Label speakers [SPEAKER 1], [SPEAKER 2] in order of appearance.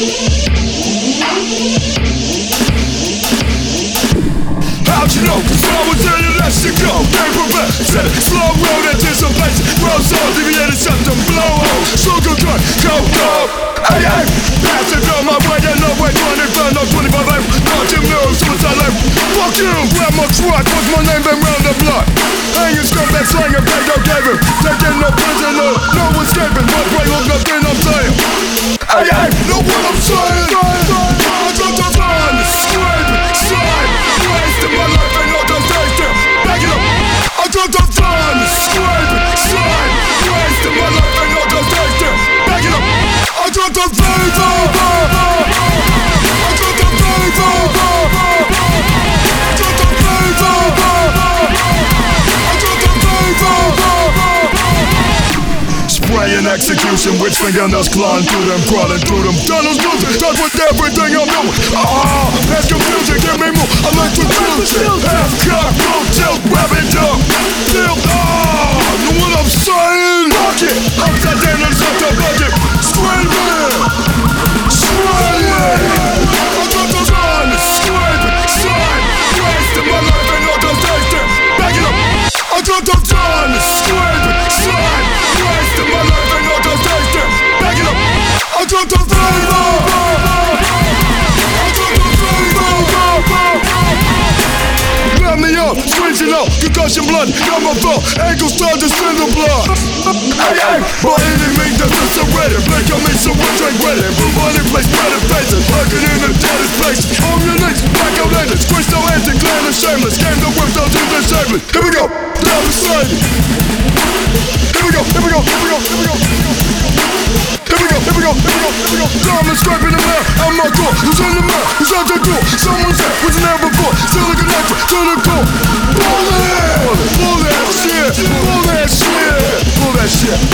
[SPEAKER 1] How'd you know? Cause I was there to let you go. Can't prevent, said it. Slow road anticipation. World's all deviated septum. Blow on, sugar gun, go, go. Hey, hey, pass it on my way. You know we're going to turn on 25 April. Watching news, suicide life. Fuck you, grab my truck. What's my name been round the block? Hanging scope that slanging, pay no gave him. Taking no prisoner, no escaping. One break, look nothing I'm saying. Hey, hey, know what I'm saying? I'm just a man, scraping, slide. Wasting my life and all those days there. Back it up. I'm just a man, scraping, slide. Wasting my life and all those days there. Back it up. I'm just a favor. I'm just a favor. I'm just a favor. I'm just a favor. Spraying execution with fingernails clawing through them, crawling through them tunnels, losing touch with everything I'm doing. That's confusion, give me more. I like to feel it. Half cock, full tilt, grabbing down. Tilt, know what I'm saying? Fuck it, I'm that damn and suck the bucket. Screaming, screaming. I'm just a run, screaming, slide. Wasting my life and all those days there. Back it up. I'm just a run, screaming, slide. Wasting my life and all those days there. Back it up. I'm just a favor. I'm just a favor. Grab me up, switching out, concussion blood, got my throat, ankles start to spin the blood. Hey, hey, by any means that's just surrender. Blink on me, so we're tranquilly. Move on in place, better faces, working in the deadest places. On your knees, back out endless, twist no anti, clan and shameless. Game the work, don't do the shameless. Here we go, down the slide. Here we go, here we go, here we go, here we go. Here we go, here we go, here we go, here we go. Diamond scraping the man, I'm my core. Who's in the man? Who's out the door? Someone's there, wasn't there before. Still a connector to the core. Pull that shit, pull that shit, pull that shit.